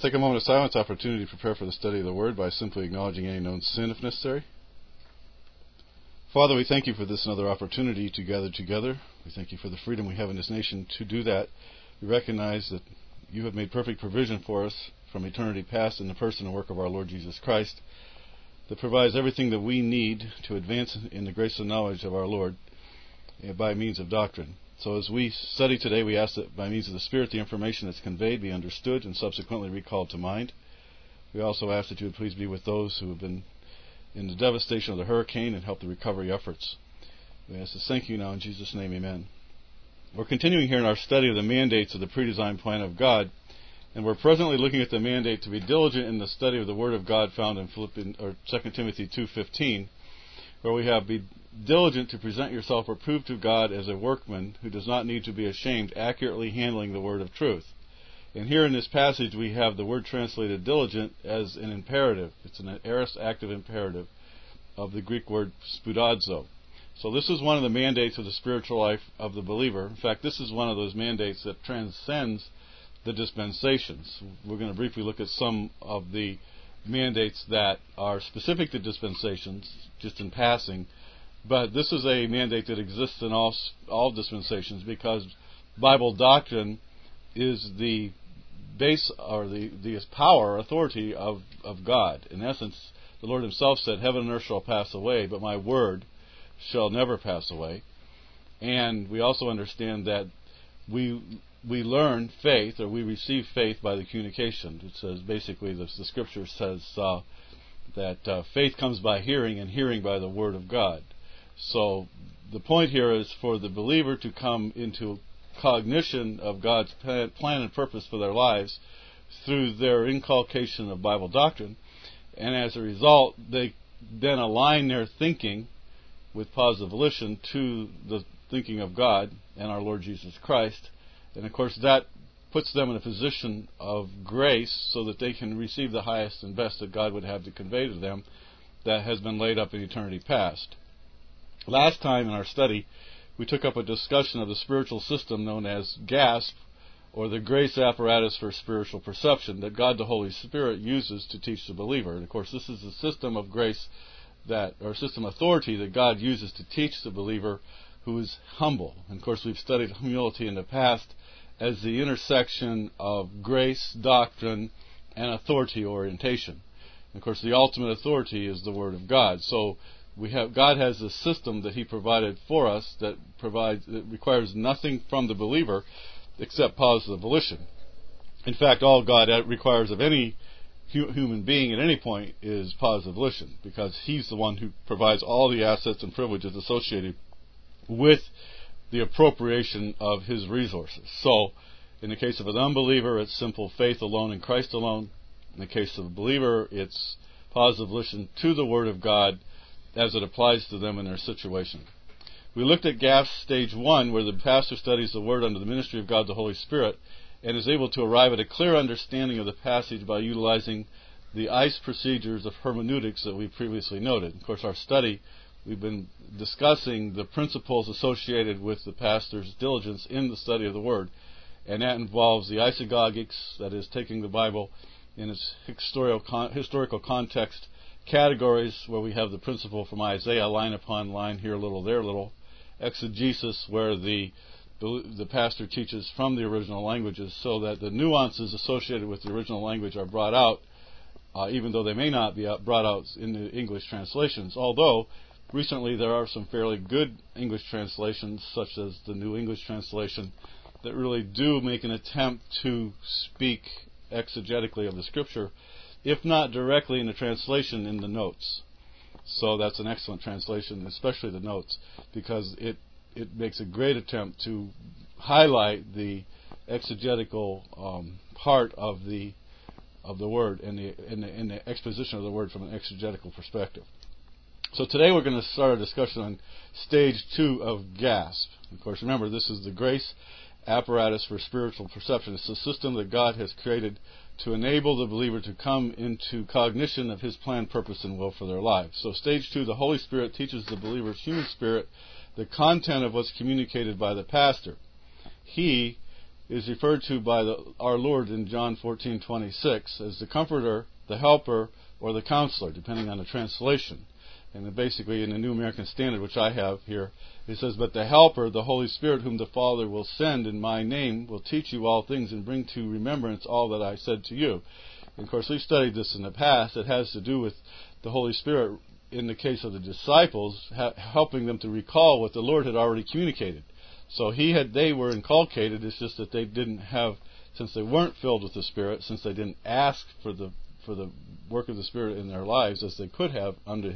Take a moment of silence opportunity to prepare for the study of the Word by simply acknowledging any known sin if necessary. Father, we thank you for this another opportunity to gather together. We thank you for the freedom we have in this nation to do that. We recognize that you have made perfect provision for us from eternity past in the person and work of our Lord Jesus Christ that provides everything that we need to advance in the grace and knowledge of our Lord by means of doctrine. So as we study today, we ask that by means of the Spirit, the information that's conveyed be understood and subsequently recalled to mind. We also ask that you would please be with those who have been in the devastation of the hurricane and help the recovery efforts. We ask this thank you now in Jesus' name, amen. We're continuing here in our study of the mandates of the pre-designed plan of God, and we're presently looking at the mandate to be diligent in the study of the Word of God found in 2 Timothy 2:15, where we have be diligent to present yourself approved to God as a workman who does not need to be ashamed, accurately handling the word of truth. And here in this passage we have the word translated diligent as an imperative. It's an aorist active imperative of the Greek word spoudazo. So this is one of the mandates of the spiritual life of the believer. In fact, this is one of those mandates that transcends the dispensations. We're going to briefly look at some of the mandates that are specific to dispensations, just in passing. But this is a mandate that exists in all dispensations because Bible doctrine is the base or the power or authority of God. In essence, the Lord himself said, heaven and earth shall pass away, but my word shall never pass away. And we also understand that we learn faith, or we receive faith by the communication. It says, basically, the scripture says that faith comes by hearing, and hearing by the word of God. So the point here is for the believer to come into cognition of God's plan and purpose for their lives through their inculcation of Bible doctrine, and as a result they then align their thinking with positive volition to the thinking of God and our Lord Jesus Christ, and of course that puts them in a position of grace so that they can receive the highest and best that God would have to convey to them that has been laid up in eternity past. Last time in our study, we took up a discussion of the spiritual system known as GASP, or the Grace Apparatus for Spiritual Perception, that God the Holy Spirit uses to teach the believer. And of course, this is the system of grace or system authority that God uses to teach the believer who is humble. And of course, we've studied humility in the past as the intersection of grace, doctrine, and authority orientation. And of course, the ultimate authority is the Word of God. So God has a system that he provided for us that requires nothing from the believer except positive volition. In fact, all God requires of any human being at any point is positive volition, because he's the one who provides all the assets and privileges associated with the appropriation of his resources. So in the case of an unbeliever, it's simple faith alone in Christ alone. In the case of a believer, it's positive volition to the Word of God as it applies to them in their situation. We looked at GASP Stage 1, where the pastor studies the Word under the ministry of God the Holy Spirit and is able to arrive at a clear understanding of the passage by utilizing the ICE procedures of hermeneutics that we previously noted. Of course, our study, we've been discussing the principles associated with the pastor's diligence in the study of the Word, and that involves the isagogics, that is, taking the Bible in its historical context, categories where we have the principle from Isaiah, line upon line, here a little, there a little. Exegesis, where the pastor teaches from the original languages so that the nuances associated with the original language are brought out, even though they may not be brought out in the English translations. Although, recently there are some fairly good English translations, such as the New English Translation, that really do make an attempt to speak exegetically of the Scripture, if not directly in the translation, in the notes. So that's an excellent translation, especially the notes, because it makes a great attempt to highlight the exegetical part of the Word and the exposition of the Word from an exegetical perspective. So today we're going to start a discussion on Stage 2 of GASP. Of course, remember, this is the Grace Apparatus for Spiritual Perception. It's a system that God has created to enable the believer to come into cognition of his plan, purpose, and will for their lives. So Stage 2, the Holy Spirit teaches the believer's human spirit the content of what's communicated by the pastor. He is referred to by our Lord in John 14:26 as the Comforter, the Helper, or the Counselor, depending on the translation. And then basically in the New American Standard, which I have here, it says, "But the Helper, the Holy Spirit, whom the Father will send in my name, will teach you all things and bring to remembrance all that I said to you." And of course, we've studied this in the past. It has to do with the Holy Spirit, in the case of the disciples, helping them to recall what the Lord had already communicated. So they were inculcated. It's just that they didn't have, since they weren't filled with the Spirit, since they didn't ask for the work of the Spirit in their lives as they could have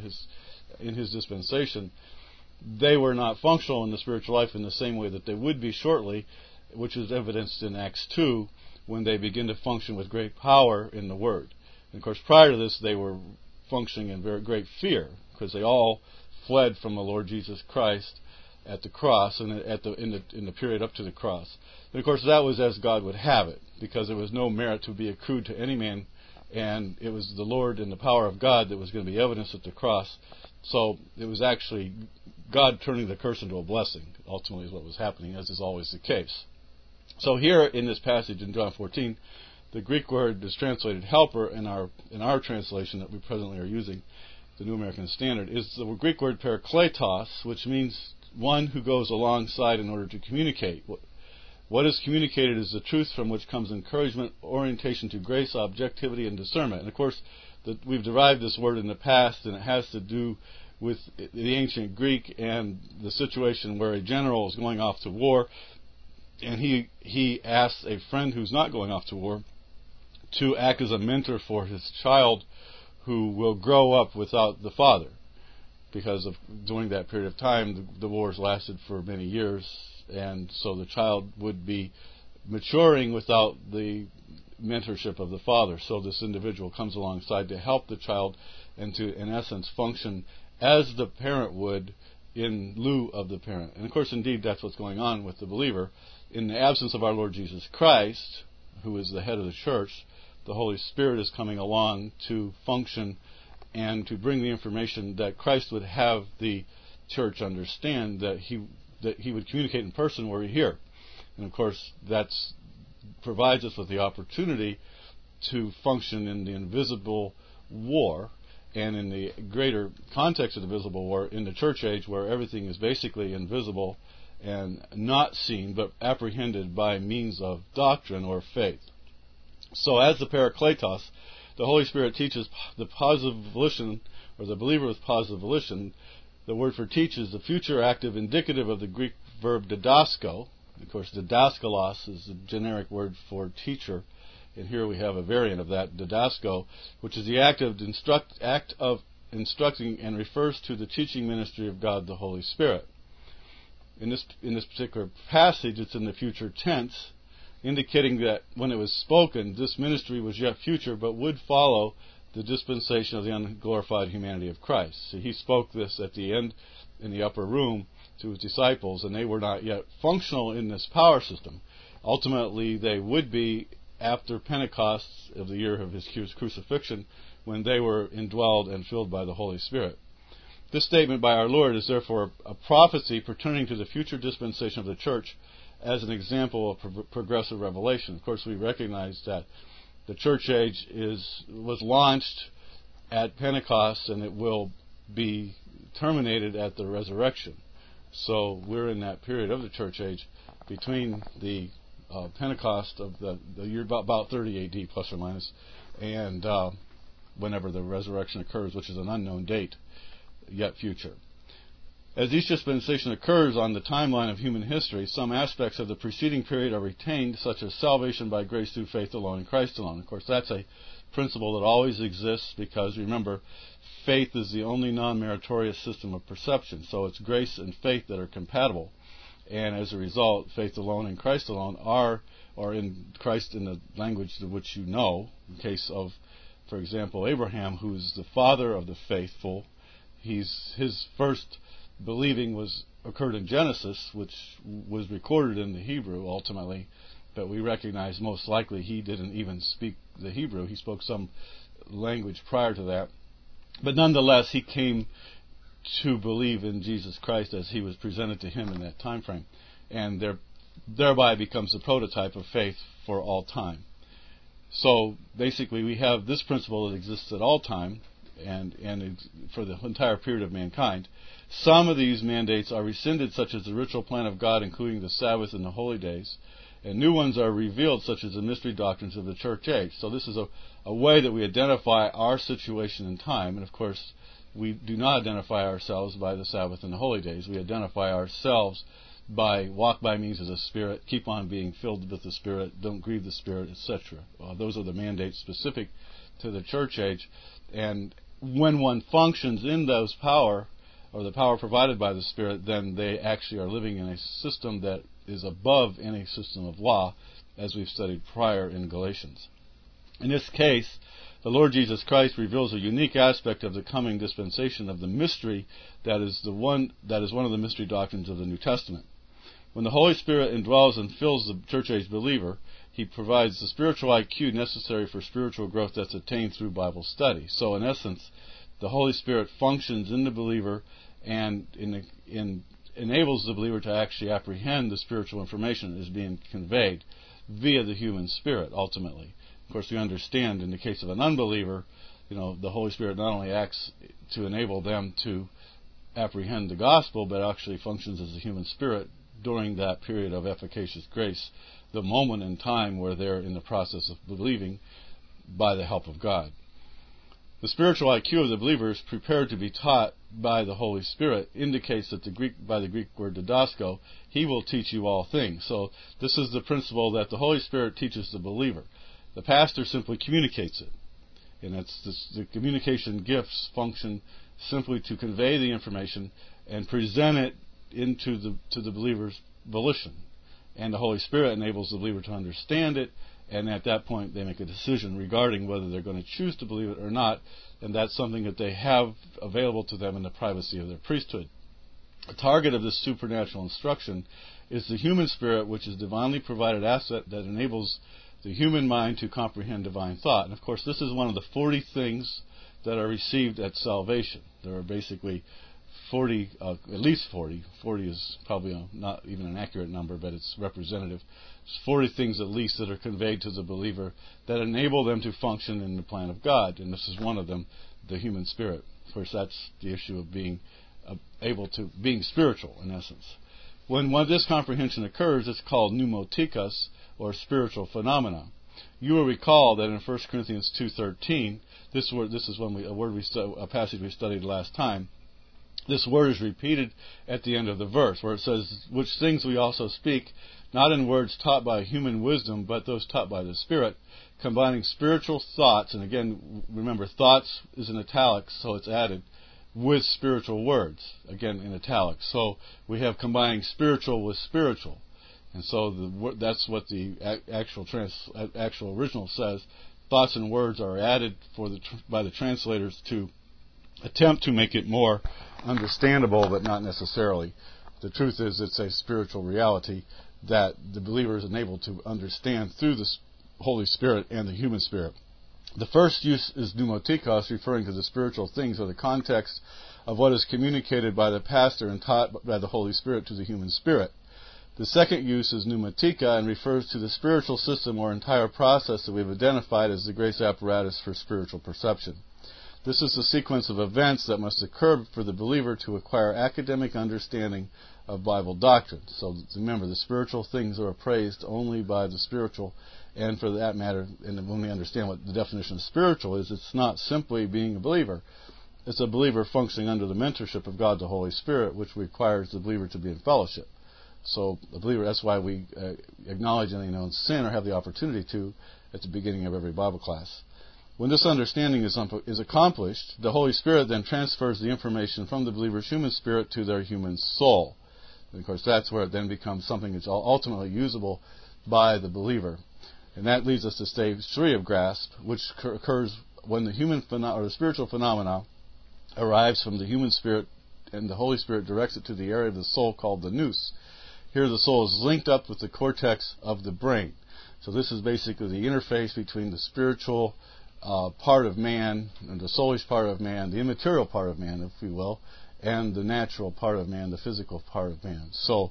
in His dispensation, they were not functional in the spiritual life in the same way that they would be shortly, which is evidenced in Acts 2, when they begin to function with great power in the Word. And of course, prior to this, they were functioning in very great fear, because they all fled from the Lord Jesus Christ at the cross and in the period up to the cross. And of course, that was as God would have it, because there was no merit to be accrued to any man, and it was the Lord and the power of God that was going to be evidenced at the cross. So it was actually God turning the curse into a blessing, ultimately, is what was happening, as is always the case. So here in this passage in John 14, the Greek word is translated helper in our translation that we presently are using, the New American Standard, is the Greek word parakletos, which means one who goes alongside in order to communicate. What is communicated is the truth from which comes encouragement, orientation to grace, objectivity, and discernment. And of course, we've derived this word in the past, and it has to do with the ancient Greek and the situation where a general is going off to war, and he asks a friend who's not going off to war to act as a mentor for his child who will grow up without the father, because during that period of time the wars lasted for many years, and so the child would be maturing without the mentorship of the father. So this individual comes alongside to help the child and to, in essence, function as the parent would in lieu of the parent. And of course, indeed, that's what's going on with the believer. In the absence of our Lord Jesus Christ, who is the head of the church, the Holy Spirit is coming along to function and to bring the information that Christ would have the church understand, that he would communicate in person were he here. And of course, that provides us with the opportunity to function in the invisible war, and in the greater context of the visible war in the church age, where everything is basically invisible and not seen but apprehended by means of doctrine or faith. So as the Parakletos, the Holy Spirit teaches the positive volition, or the believer with positive volition. The word for teach is the future active indicative of the Greek verb didasko. Of course, didaskalos is the generic word for teacher, and here we have a variant of that, didasko, which is the act of instructing and refers to the teaching ministry of God the Holy Spirit. In this particular passage, it's in the future tense, indicating that when it was spoken, this ministry was yet future, but would follow the dispensation of the unglorified humanity of Christ. So he spoke this at the end in the upper room to his disciples, and they were not yet functional in this power system. Ultimately, they would be after Pentecost of the year of his crucifixion, when they were indwelled and filled by the Holy Spirit. This statement by our Lord is therefore a prophecy pertaining to the future dispensation of the church as an example of progressive revelation. Of course, we recognize that the church age was launched at Pentecost, and it will be terminated at the resurrection. So we're in that period of the church age between the Pentecost of the year about 30 AD, plus or minus, and whenever the resurrection occurs, which is an unknown date, yet future. As each dispensation occurs on the timeline of human history, some aspects of the preceding period are retained, such as salvation by grace through faith alone in Christ alone. Of course, that's a principle that always exists, because, remember, faith is the only non-meritorious system of perception. So it's grace and faith that are compatible. And as a result, faith alone and Christ alone are, or in Christ in the language to which you know, in case of, for example, Abraham, who's the father of the faithful, his first believing occurred in Genesis, which was recorded in the Hebrew ultimately, but we recognize most likely he didn't even speak the Hebrew. He spoke some language prior to that. But nonetheless, he came to believe in Jesus Christ as he was presented to him in that time frame. And their thereby becomes the prototype of faith for all time. So basically we have this principle that exists at all time and for the entire period of mankind. Some of these mandates are rescinded, such as the ritual plan of God, including the Sabbath and the holy days, and new ones are revealed, such as the mystery doctrines of the church age. So this is a way that we identify our situation in time, and of course we do not identify ourselves by the Sabbath and the holy days. We identify ourselves by walk by means of the Spirit, keep on being filled with the Spirit, don't grieve the Spirit, etc. Those are the mandates specific to the church age. And when one functions in those power, or the power provided by the Spirit, then they actually are living in a system that is above any system of law, as we've studied prior in Galatians. In this case, the Lord Jesus Christ reveals a unique aspect of the coming dispensation of the mystery that is one of the mystery doctrines of the New Testament. When the Holy Spirit indwells and fills the church age believer, He provides the spiritual IQ necessary for spiritual growth that's attained through Bible study. So in essence, the Holy Spirit functions in the believer and enables the believer to actually apprehend the spiritual information that is being conveyed via the human spirit, ultimately. Of course, we understand in the case of an unbeliever, the Holy Spirit not only acts to enable them to apprehend the gospel, but actually functions as a human spirit during that period of efficacious grace, the moment in time where they're in the process of believing by the help of God. The spiritual IQ of the believer is prepared to be taught by the Holy Spirit indicates that by the Greek word didasko, He will teach you all things. So this is the principle that the Holy Spirit teaches the believer. The pastor simply communicates it. And the communication gifts function simply to convey the information and present it to the believer's volition. And the Holy Spirit enables the believer to understand it, and at that point they make a decision regarding whether they're going to choose to believe it or not, and that's something that they have available to them in the privacy of their priesthood. The target of this supernatural instruction is the human spirit, which is divinely provided asset that enables the human mind to comprehend divine thought. And of course, this is one of the 40 things that are received at salvation. There are basically 40, at least 40. 40 is probably not even an accurate number, but it's representative. It's 40 things at least that are conveyed to the believer that enable them to function in the plan of God, and this is one of them, the human spirit. Of course, that's the issue of being being spiritual, in essence. When this comprehension occurs, it's called pneumatikos, or spiritual phenomena. You will recall that in 1 Corinthians 2:13, this is a passage we studied last time. This word is repeated at the end of the verse, where it says, which things we also speak, not in words taught by human wisdom, but those taught by the Spirit, combining spiritual thoughts, and again, remember, thoughts is in italics, so it's added, with spiritual words, again in italics. So we have combining spiritual with spiritual. And so that's what the actual original says. Thoughts and words are added by the translators to attempt to make it more understandable, but not necessarily. The truth is, it's a spiritual reality that the believer is enabled to understand through the Holy Spirit and the human spirit. The first use is pneumatikos, referring to the spiritual things or the context of what is communicated by the pastor and taught by the Holy Spirit to the human spirit. The second use is pneumatika and refers to the spiritual system or entire process that we've identified as the grace apparatus for spiritual perception. This is the sequence of events that must occur for the believer to acquire academic understanding of Bible doctrine. So remember, the spiritual things are appraised only by the spiritual, and for that matter, and when we understand what the definition of spiritual is, it's not simply being a believer. It's a believer functioning under the mentorship of God the Holy Spirit, which requires the believer to be in fellowship. So the believer, that's why we acknowledge any known sin or have the opportunity to at the beginning of every Bible class. When this understanding is accomplished, the Holy Spirit then transfers the information from the believer's human spirit to their human soul. And of course, that's where it then becomes something that's ultimately usable by the believer. And that leads us to stage 3 of grasp, which occurs when the spiritual phenomena arrives from the human spirit, and the Holy Spirit directs it to the area of the soul called the nous. Here the soul is linked up with the cortex of the brain. So this is basically the interface between the spiritual part of man, and the soulish part of man, the immaterial part of man, if we will, and the natural part of man, the physical part of man. So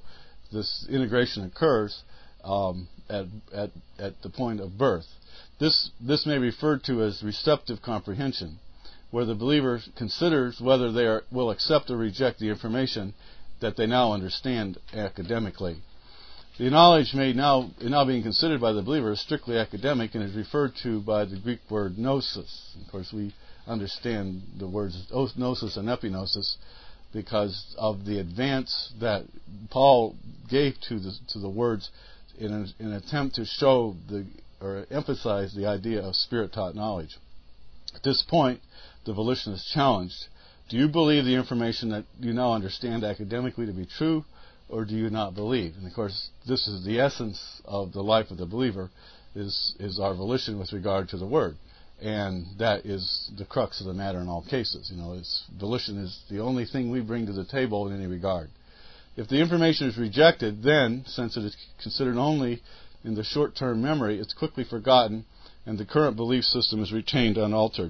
this integration occurs at the point of birth. This may be referred to as receptive comprehension, where the believer considers whether they will accept or reject the information that they now understand academically. The knowledge now being considered by the believer is strictly academic and is referred to by the Greek word gnosis. Of course, we understand the words gnosis and epignosis because of the advance that Paul gave to the words in an attempt to show or emphasize the idea of Spirit-taught knowledge. At this point, the volition is challenged. Do you believe the information that you now understand academically to be true, or do you not believe? And of course, this is the essence of the life of the believer, is our volition with regard to the Word. And that is the crux of the matter in all cases. Volition is the only thing we bring to the table in any regard. If the information is rejected, then, since it is considered only in the short-term memory, it's quickly forgotten, and the current belief system is retained unaltered.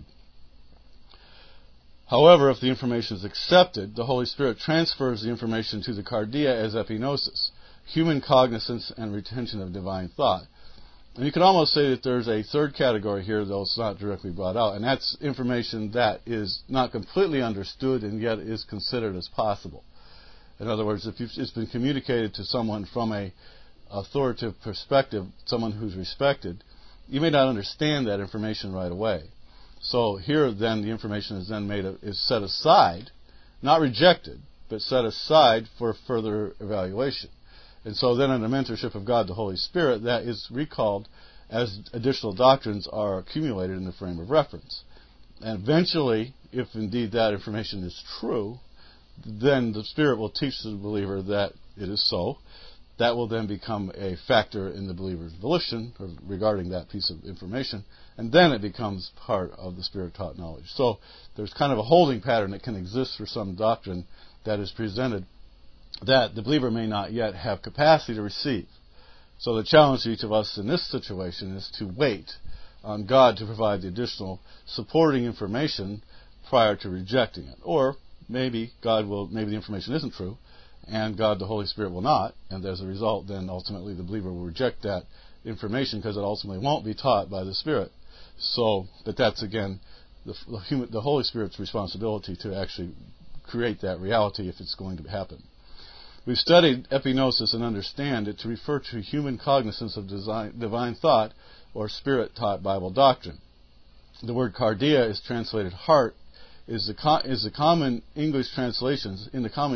However, if the information is accepted, the Holy Spirit transfers the information to the cardia as epignosis, human cognizance and retention of divine thought. And you could almost say that there's a third category here, though it's not directly brought out, and that's information that is not completely understood and yet is considered as possible. In other words, if it's been communicated to someone from an authoritative perspective, someone who's respected, you may not understand that information right away. So here, then, the information is set aside, not rejected, but set aside for further evaluation. And so then, in the mentorship of God, the Holy Spirit, that is recalled as additional doctrines are accumulated in the frame of reference. And eventually, if indeed that information is true, then the Spirit will teach the believer that it is so. That will then become a factor in the believer's volition regarding that piece of information, and then it becomes part of the Spirit-taught knowledge. So there's kind of a holding pattern that can exist for some doctrine that is presented that the believer may not yet have capacity to receive. So the challenge to each of us in this situation is to wait on God to provide the additional supporting information prior to rejecting it. Or maybe the information isn't true, and God, the Holy Spirit, will not, and as a result, then ultimately the believer will reject that information because it ultimately won't be taught by the Spirit. But that's again the Holy Spirit's responsibility to actually create that reality if it's going to happen. We've studied epignosis and understand it to refer to human cognizance of divine thought or Spirit-taught Bible doctrine. The word cardia is translated heart, is the common English translations,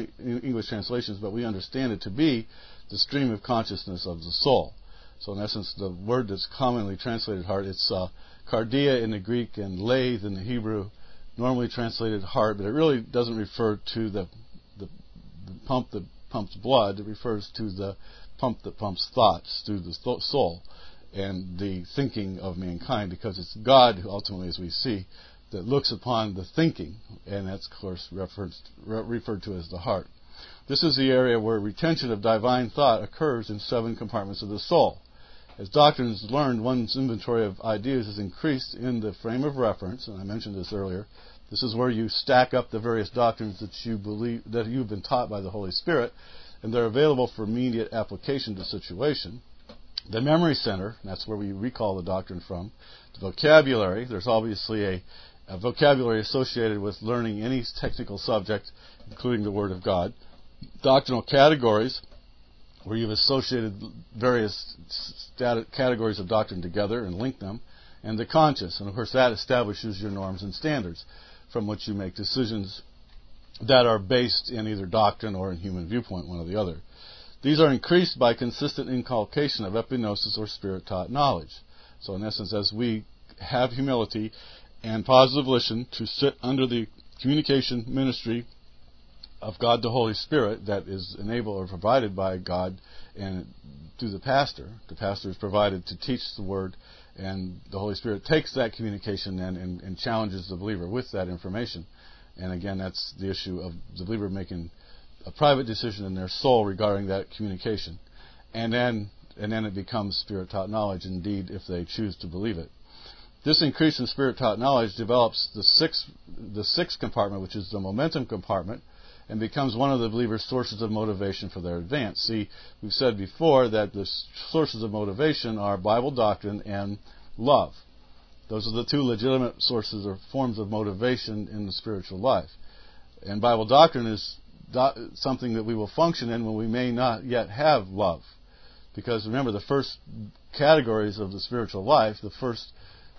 but we understand it to be the stream of consciousness of the soul. So in essence, the word that's commonly translated heart, it's cardia in the Greek and lathe in the Hebrew, normally translated heart, but it really doesn't refer to the pump that pumps blood. It refers to the pump that pumps thoughts through the soul and the thinking of mankind, because it's God who ultimately, as we see, that looks upon the thinking, and that's, of course, referred to as the heart. This is the area where retention of divine thought occurs in 7 compartments of the soul. As doctrine is learned, one's inventory of ideas is increased in the frame of reference, and I mentioned this earlier. This is where you stack up the various doctrines that you believe that you've been taught by the Holy Spirit, and they're available for immediate application to situation. The memory center, that's where we recall the doctrine from. The vocabulary, there's obviously a vocabulary associated with learning any technical subject, including the Word of God. Doctrinal categories, where you've associated various categories of doctrine together and linked them. And the conscious, and of course that establishes your norms and standards from which you make decisions that are based in either doctrine or in human viewpoint, one or the other. These are increased by consistent inculcation of epignosis or Spirit-taught knowledge. So in essence, as we have humility and positive volition to sit under the communication ministry of God the Holy Spirit that is enabled or provided by God and through the pastor. The pastor is provided to teach the Word, and the Holy Spirit takes that communication then and challenges the believer with that information. And again, that's the issue of the believer making a private decision in their soul regarding that communication. And then it becomes Spirit-taught knowledge, indeed, if they choose to believe it. This increase in Spirit-taught knowledge develops the sixth compartment, which is the momentum compartment, and becomes one of the believer's sources of motivation for their advance. See, we've said before that the sources of motivation are Bible doctrine and love. Those are the two legitimate sources or forms of motivation in the spiritual life. And Bible doctrine is something that we will function in when we may not yet have love. Because remember, the first categories of the spiritual life, the first,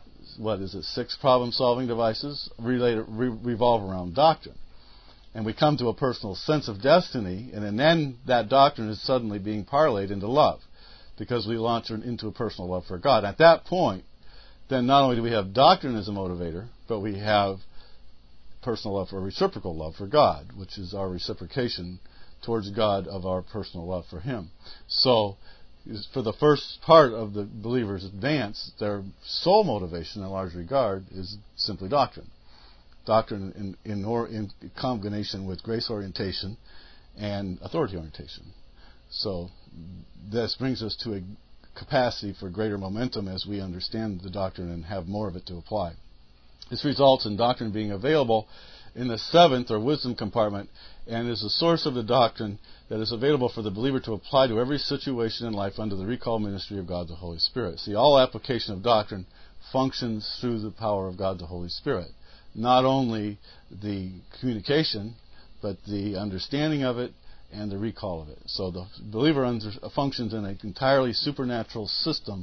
6 problem-solving devices revolve around doctrine. And we come to a personal sense of destiny, and then that doctrine is suddenly being parlayed into love, because we launch into a personal love for God. At that point, then not only do we have doctrine as a motivator, but we have personal love or reciprocal love for God, which is our reciprocation towards God of our personal love for Him. So, for the first part of the believer's advance, their sole motivation in large regard is simply doctrine. Doctrine in combination with grace orientation and authority orientation. So this brings us to a capacity for greater momentum as we understand the doctrine and have more of it to apply. This results in doctrine being available in the 7th or wisdom compartment, and is the source of the doctrine that is available for the believer to apply to every situation in life under the recall ministry of God the Holy Spirit. See, all application of doctrine functions through the power of God the Holy Spirit. Not only the communication, but the understanding of it and the recall of it. So the believer functions in an entirely supernatural system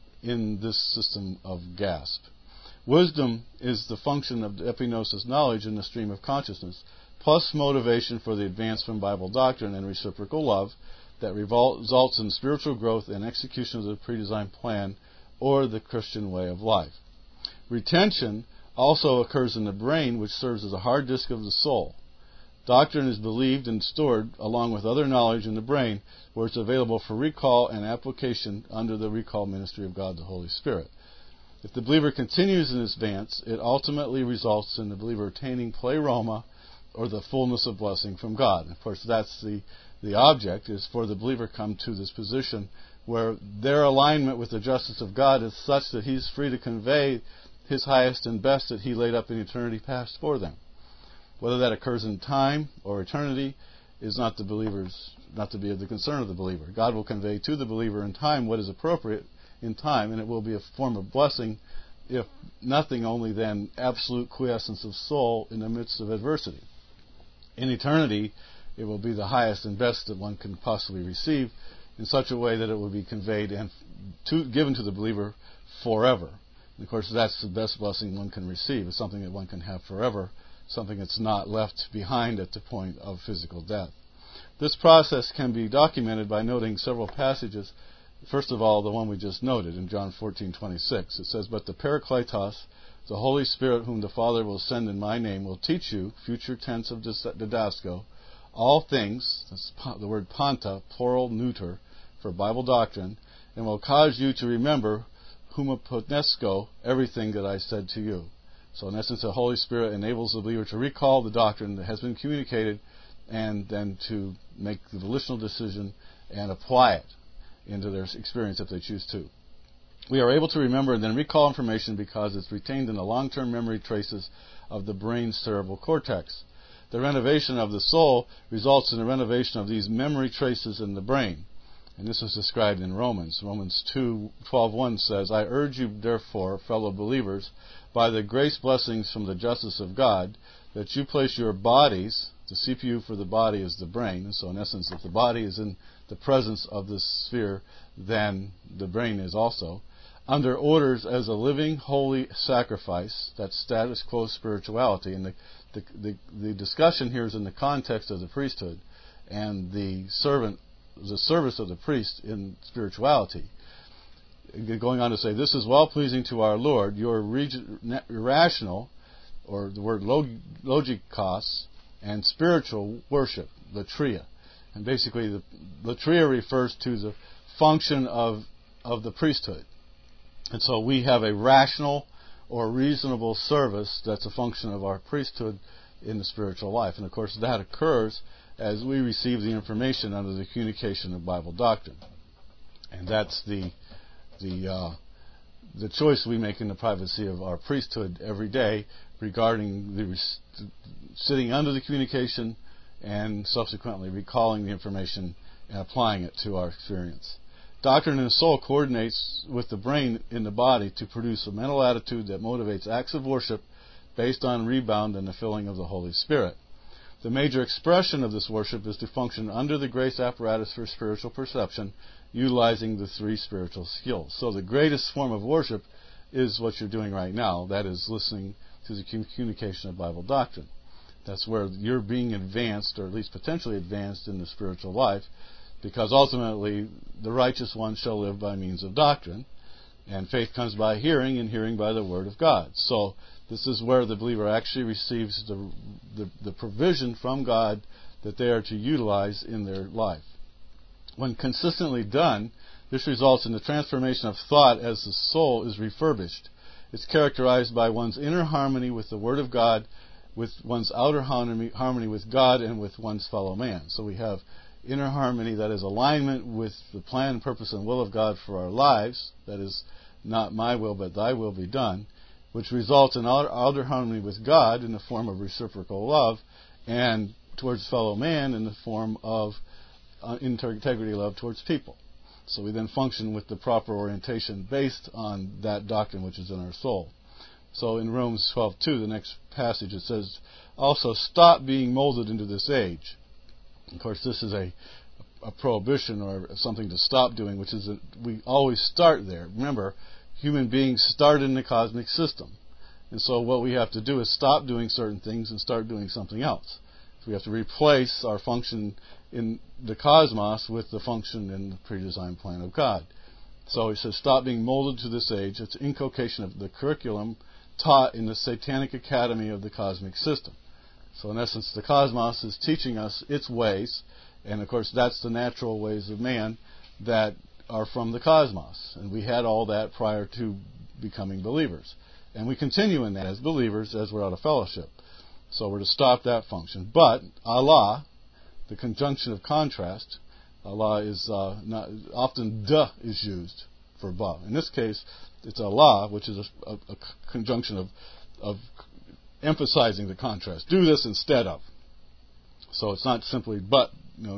in this system of GASP. Wisdom is the function of the epignosis knowledge in the stream of consciousness, plus motivation for the advance from Bible doctrine and reciprocal love that results in spiritual growth and execution of the predesigned plan or the Christian way of life. Retention also occurs in the brain, which serves as a hard disk of the soul. Doctrine is believed and stored along with other knowledge in the brain, where it's available for recall and application under the recall ministry of God the Holy Spirit. If the believer continues in this advance, it ultimately results in the believer attaining pleroma, or the fullness of blessing from God. Of course, that's the object, is for the believer come to this position where their alignment with the justice of God is such that He's free to convey His highest and best that He laid up in eternity past for them. Whether that occurs in time or eternity is not to be the concern of the believer. God will convey to the believer in time what is appropriate in time, and it will be a form of blessing, if nothing only then absolute quiescence of soul in the midst of adversity. In eternity, it will be the highest and best that one can possibly receive, in such a way that it will be conveyed and given to the believer forever. And of course, that's the best blessing one can receive. It's something that one can have forever, something that's not left behind at the point of physical death. This process can be documented by noting several passages. First of all, the one we just noted in John 14:26. It says, "But the Parakletos, the Holy Spirit whom the Father will send in my name, will teach you," future tense of didasko, "all things," that's the word panta, plural neuter, for Bible doctrine, "and will cause you to remember humopotnesko, everything that I said to you." So in essence, the Holy Spirit enables the believer to recall the doctrine that has been communicated, and then to make the volitional decision and apply it into their experience if they choose to. We are able to remember and then recall information because it's retained in the long-term memory traces of the brain's cerebral cortex. The renovation of the soul results in the renovation of these memory traces in the brain. And this is described in Romans. Romans 2:12:1 says, "I urge you, therefore, fellow believers, by the grace blessings from the justice of God, that you place your bodies," the CPU for the body is the brain, and so in essence, if the body is in the presence of this sphere, then the brain is also, "under orders as a living, holy sacrifice," that's status quo spirituality. And the discussion here is in the context of the priesthood and the service of the priest in spirituality. Going on to say, "This is well pleasing to our Lord, your rational," or the word logikos, and spiritual worship, latria. And basically, the latria refers to the function of the priesthood. And so we have a rational or reasonable service that's a function of our priesthood in the spiritual life. And of course, that occurs as we receive the information under the communication of Bible doctrine. And that's the choice we make in the privacy of our priesthood every day regarding the sitting under the communication and subsequently recalling the information and applying it to our experience. Doctrine in the soul coordinates with the brain in the body to produce a mental attitude that motivates acts of worship based on rebound and the filling of the Holy Spirit. The major expression of this worship is to function under the grace apparatus for spiritual perception, utilizing the three spiritual skills. So the greatest form of worship is what you're doing right now, that is listening to the communication of Bible doctrine. That's where you're being advanced, or at least potentially advanced, in the spiritual life, because ultimately the righteous one shall live by means of doctrine, and faith comes by hearing, and hearing by the Word of God. So this is where the believer actually receives the provision from God that they are to utilize in their life. When consistently done, this results in the transformation of thought as the soul is refurbished. It's characterized by one's inner harmony with the Word of God, with one's outer harmony with God and with one's fellow man. So we have inner harmony, that is alignment with the plan, purpose, and will of God for our lives. That is, not my will, but thy will be done, which results in outer harmony with God in the form of reciprocal love, and towards fellow man in the form of integrity love towards people. So we then function with the proper orientation based on that doctrine which is in our soul. So in Romans 12:2, the next passage, it says, also stop being molded into this age. Of course, this is a prohibition or something to stop doing, which is we always start there. Remember, human beings start in the cosmic system. And so what we have to do is stop doing certain things and start doing something else. So we have to replace our function in the cosmos with the function in the pre-designed plan of God. So he says, stop being molded to this age. It's inculcation of the curriculum taught in the satanic academy of the cosmic system. So in essence, the cosmos is teaching us its ways, and of course that's the natural ways of man that are from the cosmos. And we had all that prior to becoming believers. And we continue in that as believers as we're out of fellowship. So we're to stop that function. But Allah, the conjunction of contrast, Allah is not often duh is used for ba. In this case, it's Allah, which is a conjunction of emphasizing the contrast. Do this instead of. So it's not simply but,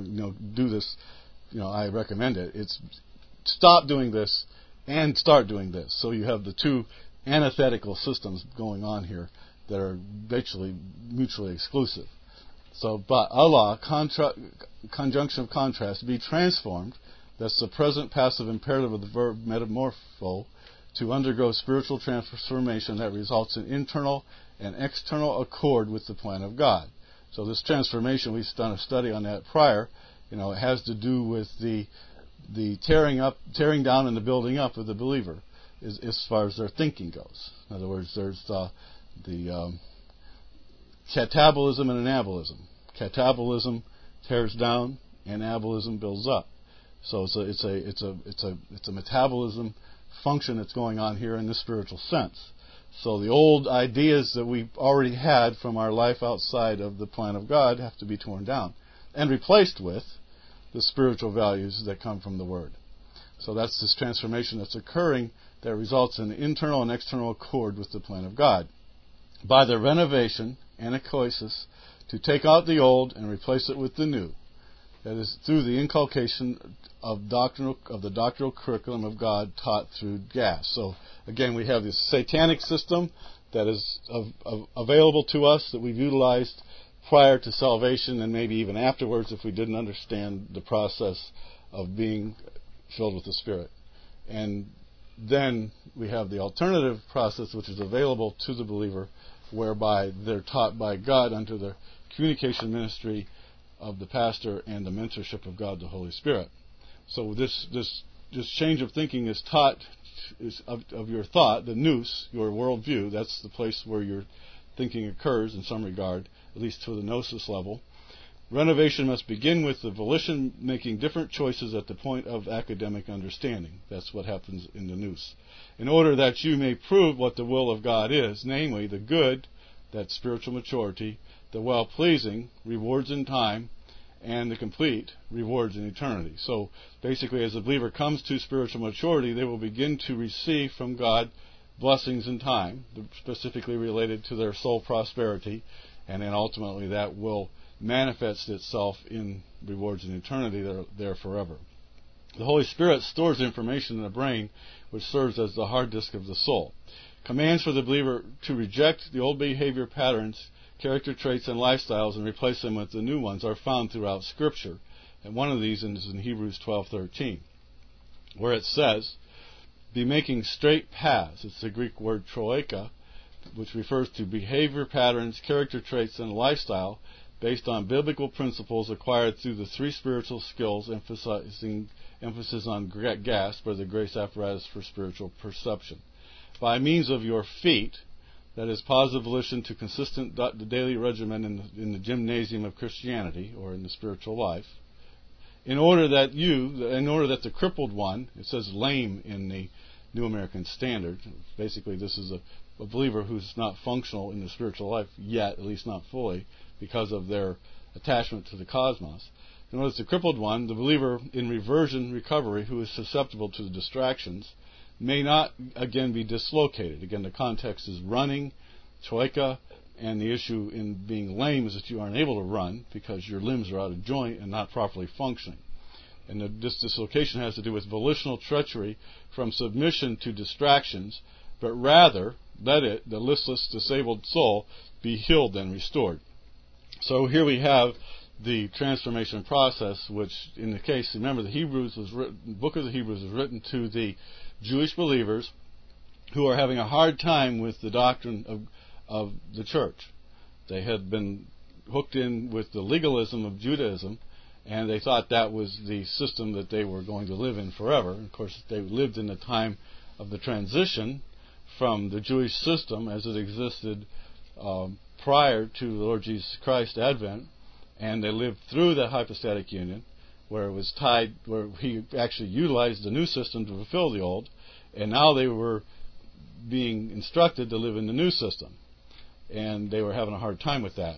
do this, I recommend it. It's stop doing this and start doing this. So you have the two antithetical systems going on here that are basically mutually exclusive. So, but Allah, conjunction of contrast, be transformed, that's the present passive imperative of the verb metamorpho, to undergo spiritual transformation that results in internal and external accord with the plan of God. So this transformation, we've done a study on that prior, it has to do with the tearing down and the building up of the believer as far as their thinking goes. In other words, there's the catabolism and anabolism. Catabolism tears down, anabolism builds up. So it's a metabolism function that's going on here in the spiritual sense. So the old ideas that we already had from our life outside of the plan of God have to be torn down and replaced with the spiritual values that come from the Word. So that's this transformation that's occurring that results in internal and external accord with the plan of God. By the renovation, anakoisis, to take out the old and replace it with the new. That is through the inculcation of the doctrinal curriculum of God taught through gas. So again, we have this satanic system that is available to us that we've utilized prior to salvation and maybe even afterwards if we didn't understand the process of being filled with the Spirit. And then we have the alternative process which is available to the believer, whereby they're taught by God under the communication ministry of the pastor and the mentorship of God the Holy Spirit. So this change of thinking is taught of your thought, the nous, your worldview. That's the place where your thinking occurs in some regard, at least to the gnosis level. Renovation must begin with the volition making different choices at the point of academic understanding. That's what happens in the nous. In order that you may prove what the will of God is, namely the good, that's spiritual maturity, the well-pleasing, rewards in time, and the complete, rewards in eternity. So basically, as a believer comes to spiritual maturity, they will begin to receive from God blessings in time, specifically related to their soul prosperity, and then ultimately that will manifests itself in rewards in eternity that are there forever. The Holy Spirit stores information in the brain, which serves as the hard disk of the soul. Commands for the believer to reject the old behavior patterns, character traits, and lifestyles and replace them with the new ones are found throughout Scripture. And one of these is in Hebrews 12:13, where it says, "Be making straight paths." It's the Greek word troika, which refers to behavior patterns, character traits, and lifestyle based on biblical principles acquired through the three spiritual skills, emphasis on GASP, or the grace apparatus for spiritual perception. By means of your feet, that is positive volition to consistent daily regimen in the gymnasium of Christianity, or in the spiritual life, in order that the crippled one, it says lame in the New American Standard, basically this is a believer who's not functional in the spiritual life yet, at least not fully, because of their attachment to the cosmos. In other words, the crippled one, the believer in reversion recovery who is susceptible to the distractions, may not again be dislocated. Again, the context is running, troika, and the issue in being lame is that you aren't able to run because your limbs are out of joint and not properly functioning. And this dislocation has to do with volitional treachery from submission to distractions, but rather let the listless, disabled soul be healed and restored. So here we have the transformation process, which in the case, remember, the book of the Hebrews was written to the Jewish believers who are having a hard time with the doctrine of the church. They had been hooked in with the legalism of Judaism, and they thought that was the system that they were going to live in forever. Of course, they lived in the time of the transition from the Jewish system as it existed prior to the Lord Jesus Christ's advent, and they lived through the hypostatic union, where it was tied, where he actually utilized the new system to fulfill the old, and now they were being instructed to live in the new system, and they were having a hard time with that.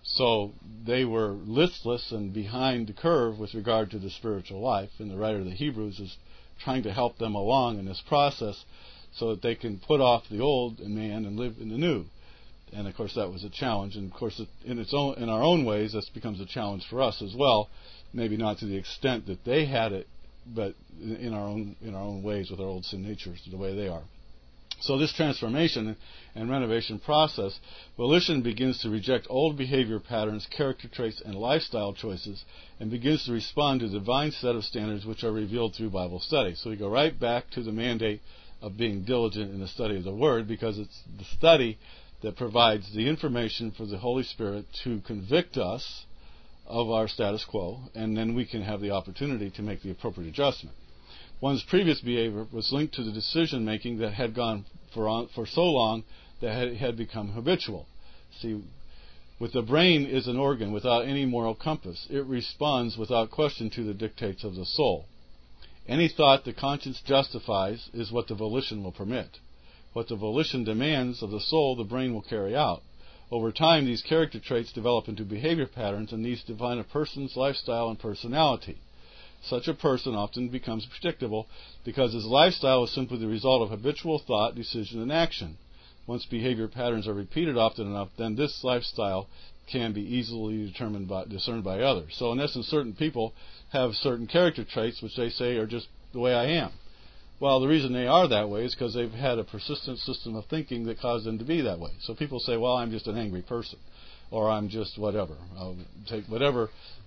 So they were listless and behind the curve with regard to the spiritual life, and the writer of the Hebrews is trying to help them along in this process so that they can put off the old man and live in the new. And of course that was a challenge, and of course in our own ways this becomes a challenge for us as well. Maybe not to the extent that they had it, but in our own ways with our old sin natures, the way they are. So this transformation and renovation process, volition begins to reject old behavior patterns, character traits, and lifestyle choices, and begins to respond to the divine set of standards which are revealed through Bible study. So we go right back to the mandate of being diligent in the study of the Word, because it's the study that provides the information for the Holy Spirit to convict us of our status quo, and then we can have the opportunity to make the appropriate adjustment. One's previous behavior was linked to the decision-making that had gone for so long that it had become habitual. See, with the brain is an organ without any moral compass. It responds without question to the dictates of the soul. Any thought the conscience justifies is what the volition will permit. What the volition demands of the soul, the brain will carry out. Over time, these character traits develop into behavior patterns, and these define a person's lifestyle and personality. Such a person often becomes predictable because his lifestyle is simply the result of habitual thought, decision, and action. Once behavior patterns are repeated often enough, then this lifestyle can be easily discerned by others. So in essence, certain people have certain character traits which they say are just the way I am. Well, the reason they are that way is because they've had a persistent system of thinking that caused them to be that way. So people say, well, I'm just an angry person, or I'm just whatever. I'll take whatever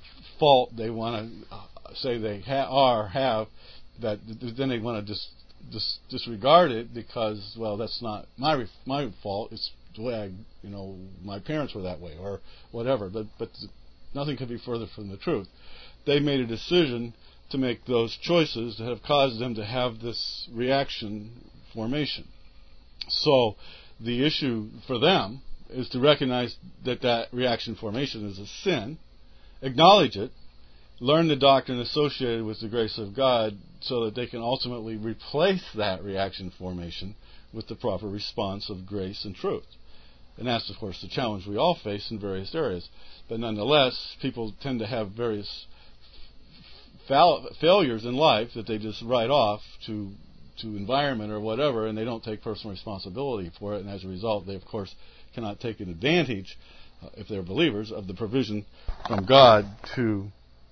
fault they want to say they have, that then they want to disregard it because, well, that's not my fault. It's the way my parents were that way, or whatever. But nothing could be further from the truth. They made a decision to make those choices that have caused them to have this reaction formation. So the issue for them is to recognize that reaction formation is a sin, acknowledge it, learn the doctrine associated with the grace of God so that they can ultimately replace that reaction formation with the proper response of grace and truth. And that's, of course, the challenge we all face in various areas. But nonetheless, people tend to have various failures in life that they just write off to environment or whatever, and they don't take personal responsibility for it, and as a result they of course cannot take an advantage if they're believers, of the provision from God to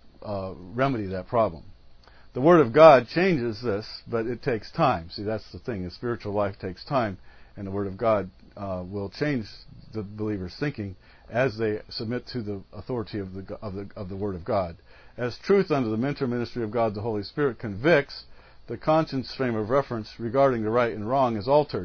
remedy that problem. The Word of God changes this, but it takes time. See, that's the thing. The spiritual life takes time, and the Word of God will change the believer's thinking as they submit to the authority of the Word of God. As truth under the mentor ministry of God the Holy Spirit convicts, the conscience frame of reference regarding the right and wrong is altered.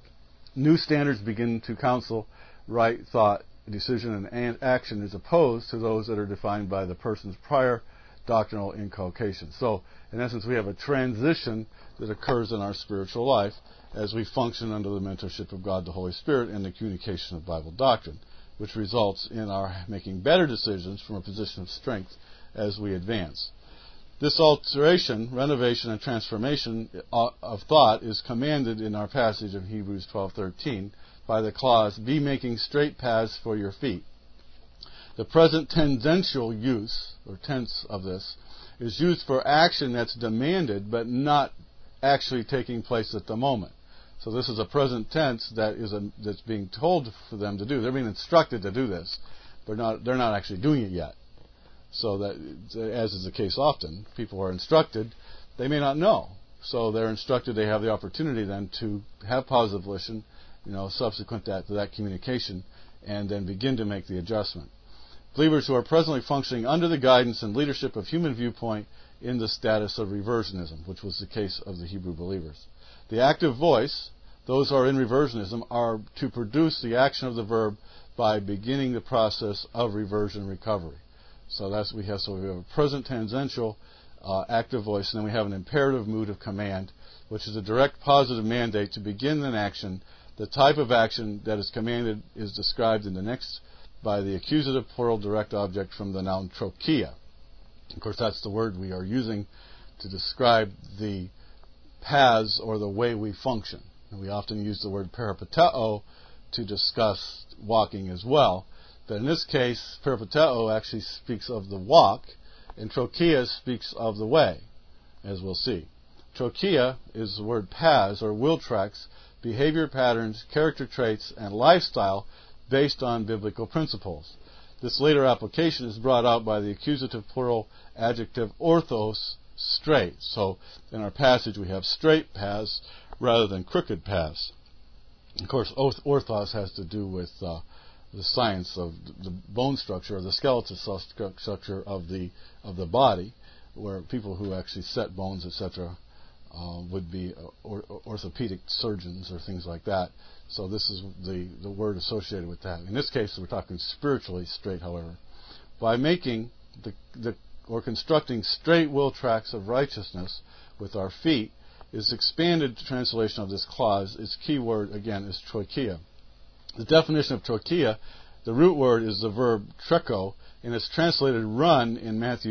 New standards begin to counsel right thought, decision, and action as opposed to those that are defined by the person's prior doctrinal inculcation. So, in essence, we have a transition that occurs in our spiritual life as we function under the mentorship of God the Holy Spirit and the communication of Bible doctrine, which results in our making better decisions from a position of strength as we advance. This alteration, renovation, and transformation of thought is commanded in our passage of Hebrews 12:13 by the clause, "Be making straight paths for your feet." The present tendential use, or tense of this, is used for action that's demanded but not actually taking place at the moment. So this is a present tense that's being told for them to do. They're being instructed to do this, but they're not actually doing it yet. So that, as is the case often, people are instructed, they may not know. So they're instructed, they have the opportunity then to have positive volition, subsequent to that communication, and then begin to make the adjustment. Believers who are presently functioning under the guidance and leadership of human viewpoint in the status of reversionism, which was the case of the Hebrew believers. The active voice, those who are in reversionism, are to produce the action of the verb by beginning the process of reversion recovery. So we have a present tangential active voice, and then we have an imperative mood of command, which is a direct positive mandate to begin an action. The type of action that is commanded is described in the next by the accusative plural direct object from the noun trocheia. Of course, that's the word we are using to describe the paths or the way we function. And we often use the word peripateo to discuss walking as well. But in this case, peripateo actually speaks of the walk, and trocheia speaks of the way, as we'll see. Trocheia is the word paths or will tracks, behavior patterns, character traits, and lifestyle based on biblical principles. This later application is brought out by the accusative plural adjective orthos, straight. So in our passage we have straight paths rather than crooked paths. Of course, orthos has to do with the science of the bone structure or the skeletal structure of the body, where people who actually set bones, etc., would be orthopedic surgeons or things like that. So this is the word associated with that. In this case, we're talking spiritually straight, however. By making or constructing straight will tracks of righteousness with our feet is expanded translation of this clause. Its key word, again, is trocheia. The definition of trocheia, the root word is the verb trecho, and it's translated run in Matthew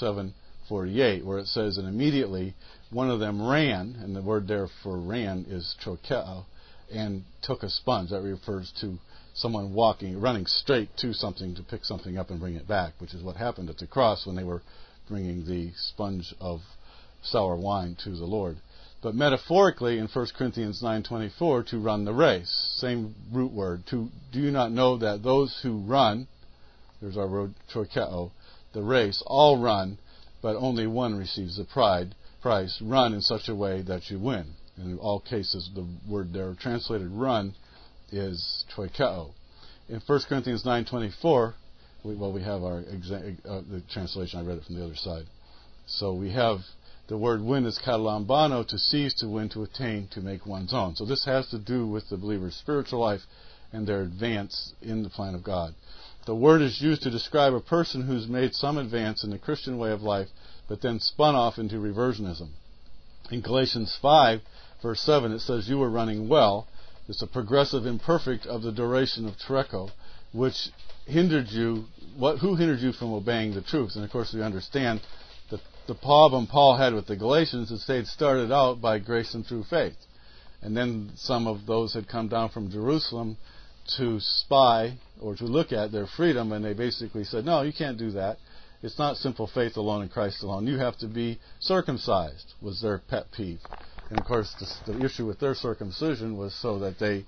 27:48, where it says, and immediately one of them ran, and the word there for ran is trocheo, and took a sponge. That refers to someone running straight to something to pick something up and bring it back, which is what happened at the cross when they were bringing the sponge of sour wine to the Lord. But metaphorically, in 1 Corinthians 9:24, to run the race. Same root word. Do you not know that those who run, there's our word trocheo, the race, all run, but only one receives the prize. Run in such a way that you win. In all cases, the word there translated run is trocheo. In 1 Corinthians 9:24, we have the translation. I read it from the other side. So we have the word win is katalambano, to seize, to win, to attain, to make one's own. So this has to do with the believer's spiritual life and their advance in the plan of God. The word is used to describe a person who's made some advance in the Christian way of life, but then spun off into reversionism. In Galatians 5, verse 7, it says, you were running well. It's a progressive imperfect of the duration of trecho, which hindered you. Who hindered you from obeying the truth? And of course we understand that the problem Paul had with the Galatians is they had started out by grace and through faith. And then some of those had come down from Jerusalem to spy or to look at their freedom, and they basically said, no, you can't do that. It's not simple faith alone in Christ alone. You have to be circumcised, was their pet peeve. And of course, the issue with their circumcision was so that they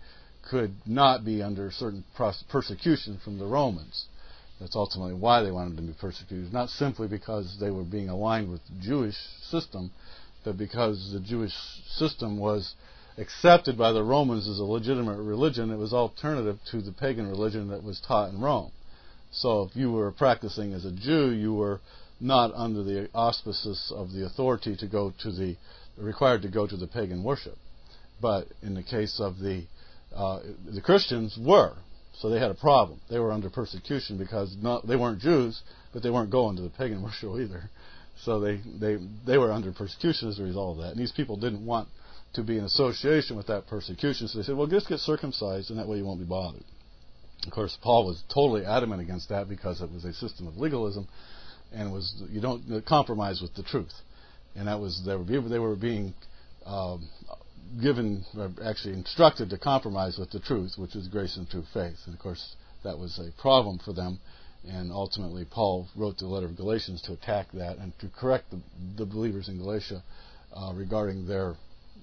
could not be under certain persecution from the Romans. That's ultimately why they wanted to be persecuted, not simply because they were being aligned with the Jewish system, but because the Jewish system was accepted by the Romans as a legitimate religion. It was alternative to the pagan religion that was taught in Rome. So if you were practicing as a Jew, you were not under the auspices of the authority to go to the required to go to the pagan worship. But in the case of the Christians were. So they had a problem. They were under persecution because they weren't Jews, but they weren't going to the pagan worship either. So they were under persecution as a result of that. And these people didn't want to be in association with that persecution. So they said, well, just get circumcised, and that way you won't be bothered. Of course, Paul was totally adamant against that because it was a system of legalism, and you don't compromise with the truth. And that was they were being given, actually instructed to compromise with the truth, which is grace and true faith. And of course, that was a problem for them. And ultimately, Paul wrote the letter of Galatians to attack that and to correct the believers in Galatia regarding their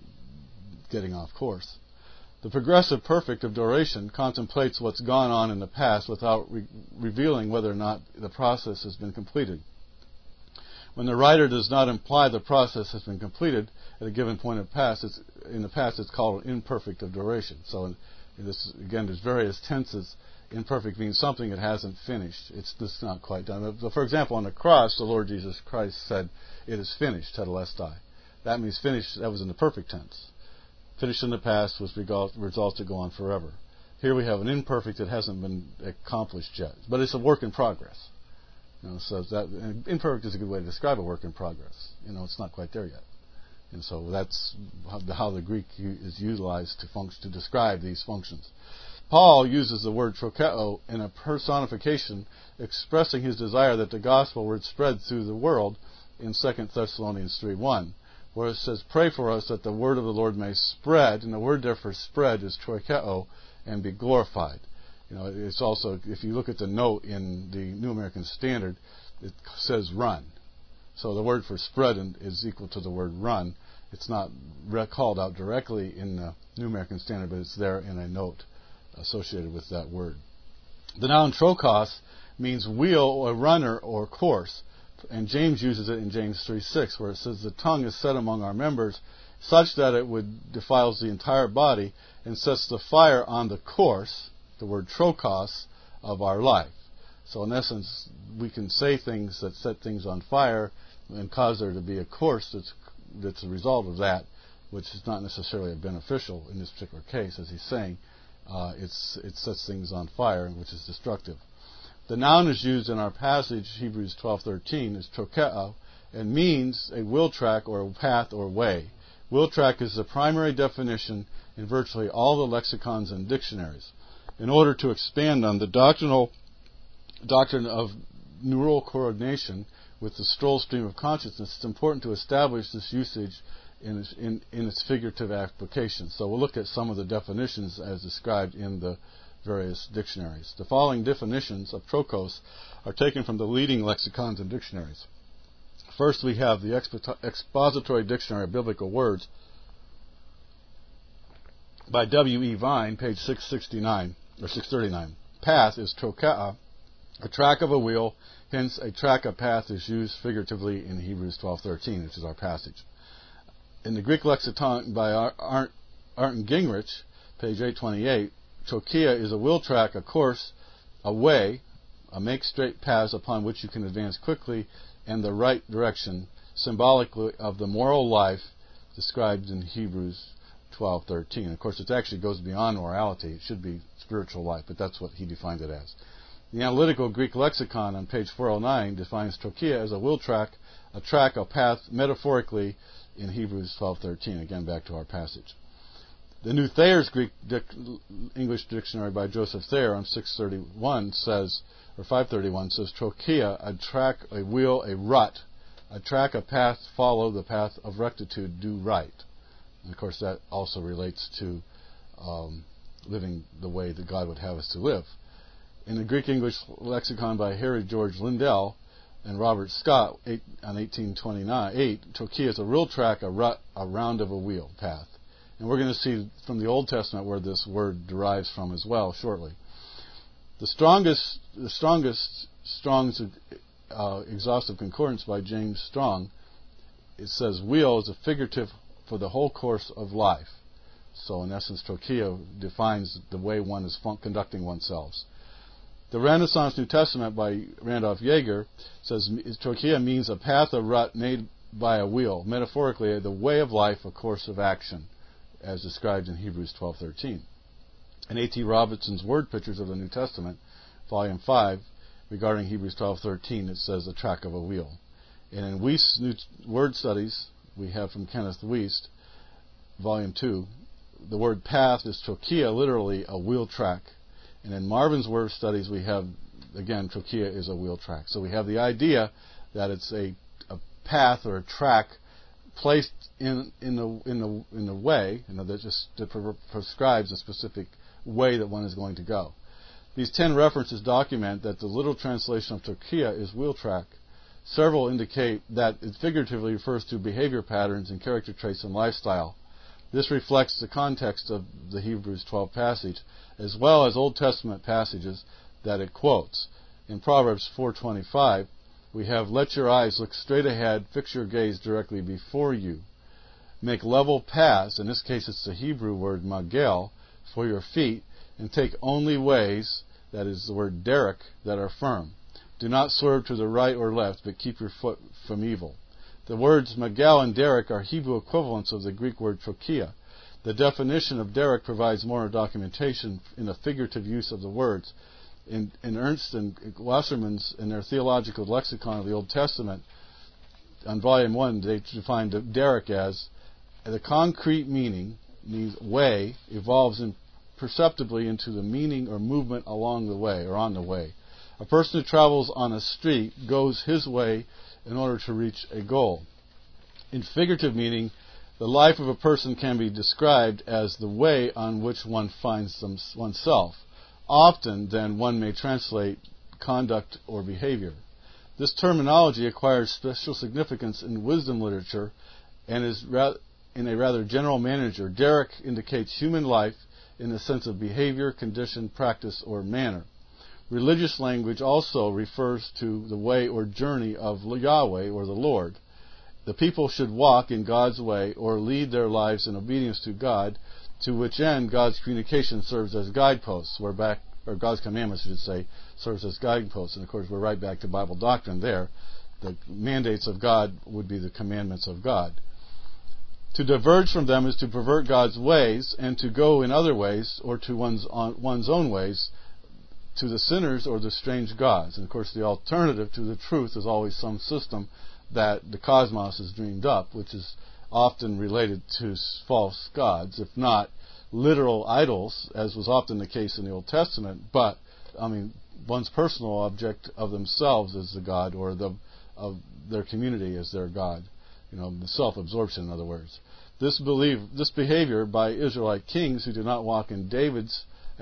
getting off course. The progressive perfect of duration contemplates what's gone on in the past without revealing whether or not the process has been completed. When the writer does not imply the process has been completed at a given point in the past, it's called imperfect of duration. So in this, again, there's various tenses. Imperfect means something that hasn't finished. It's just not quite done. For example, on the cross, the Lord Jesus Christ said, "It is finished," tetelestai. That means finished. That was in the perfect tense. Finished in the past was resolved to go on forever. Here we have an imperfect that hasn't been accomplished yet, but it's a work in progress. So that imperfect is a good way to describe a work in progress. It's not quite there yet, and so that's how the Greek is utilized to describe these functions. Paul uses the word trokeo in a personification, expressing his desire that the gospel would spread through the world in 2 Thessalonians 3:1. Where it says, "Pray for us that the word of the Lord may spread," and the word there for spread is trokeo, and be glorified. It's also, if you look at the note in the New American Standard, it says run. So the word for spread is equal to the word run. It's not called out directly in the New American Standard, but it's there in a note associated with that word. The noun trokos means wheel or runner or course. And James uses it in James 3:6, where it says, "The tongue is set among our members, such that it defiles the entire body, and sets the fire on the course," the word trokos, "of our life." So in essence, we can say things that set things on fire and cause there to be a course that's a result of that, which is not necessarily beneficial in this particular case, as he's saying. It sets things on fire, which is destructive. The noun is used in our passage, Hebrews 12:13, is trokeo, and means a wheel track or a path or way. Wheel track is the primary definition in virtually all the lexicons and dictionaries. In order to expand on the doctrine of neural coordination with the Stroll stream of consciousness, it's important to establish this usage in its figurative application. So we'll look at some of the definitions as described in the various dictionaries. The following definitions of trokos are taken from the leading lexicons and dictionaries. First, we have the Expository Dictionary of Biblical Words by W.E. Vine, page 669 or 639. Path is trokea, a track of a wheel. Hence, a track of path is used figuratively in Hebrews 12:13, which is our passage. In the Greek lexicon by Arndt Gingrich, page 828, trocheia is a wheel track, a course, a way, a make straight paths upon which you can advance quickly in the right direction, symbolically of the moral life described in Hebrews 12:13. Of course, it actually goes beyond morality. It should be spiritual life, but that's what he defined it as. The Analytical Greek Lexicon on page 409 defines trocheia as a wheel track, a path, metaphorically in Hebrews 12:13. Again, back to our passage. The New Thayer's Greek English Dictionary by Joseph Thayer on 631 says, or 531 says, trocheia, a track, a wheel, a rut, a track, a path, follow the path of rectitude, do right. And of course, that also relates to living the way that God would have us to live. In the Greek English Lexicon by Harry George Lindell and Robert Scott on 1828, trocheia is a real track, a rut, a round of a wheel path. And we're going to see from the Old Testament where this word derives from as well shortly. The strongest Strong's exhaustive concordance by James Strong, it says wheel is a figurative for the whole course of life. So in essence, trocheia defines the way one is conducting oneself. The Renaissance New Testament by Randolph Yeager says trocheia means a path or rut made by a wheel, metaphorically the way of life, a course of action, as described in Hebrews 12:13. In A.T. Robertson's Word Pictures of the New Testament, Volume 5, regarding Hebrews 12:13, it says the track of a wheel. And in Wuest's New Word Studies, we have from Kenneth Wuest, Volume 2, the word path is trocheia, literally a wheel track. And in Marvin's Word Studies, we have, again, trocheia is a wheel track. So we have the idea that it's a path or a track placed in the way, that prescribes a specific way that one is going to go. These 10 references document that the literal translation of trocheia is wheel track. Several indicate that it figuratively refers to behavior patterns and character traits and lifestyle. This reflects the context of the Hebrews 12 passage, as well as Old Testament passages that it quotes. In Proverbs 4:25, we have, let your eyes look straight ahead, fix your gaze directly before you. Make level paths, in this case it's the Hebrew word magel, for your feet, and take only ways, that is the word derek, that are firm. Do not swerve to the right or left, but keep your foot from evil. The words magel and derek are Hebrew equivalents of the Greek word trocheia. The definition of derek provides more documentation in the figurative use of the words. In Ernst and Wasserman's, in their theological lexicon of the Old Testament, on Volume 1, they defined derek as the concrete meaning, means way, evolves imperceptibly into the meaning or movement along the way or on the way. A person who travels on a street goes his way in order to reach a goal. In figurative meaning, the life of a person can be described as the way on which one finds oneself. Often, then, one may translate conduct or behavior. This terminology acquires special significance in wisdom literature and is in a rather general manner. Derek indicates human life in the sense of behavior, condition, practice, or manner. Religious language also refers to the way or journey of Yahweh or the Lord. The people should walk in God's way or lead their lives in obedience to God, to which end God's communication serves as guideposts. Or God's commandments, I should say, serves as guideposts. And of course, we're right back to Bible doctrine there. The mandates of God would be the commandments of God. To diverge from them is to pervert God's ways and to go in other ways or to one's own ways, to the sinners or the strange gods. And of course, the alternative to the truth is always some system that the cosmos has dreamed up, which is often related to false gods, if not literal idols, as was often the case in the Old Testament, but, one's personal object of themselves as the god, or of their community as their god. The self-absorption, in other words. This behavior by Israelite kings who did not walk in David's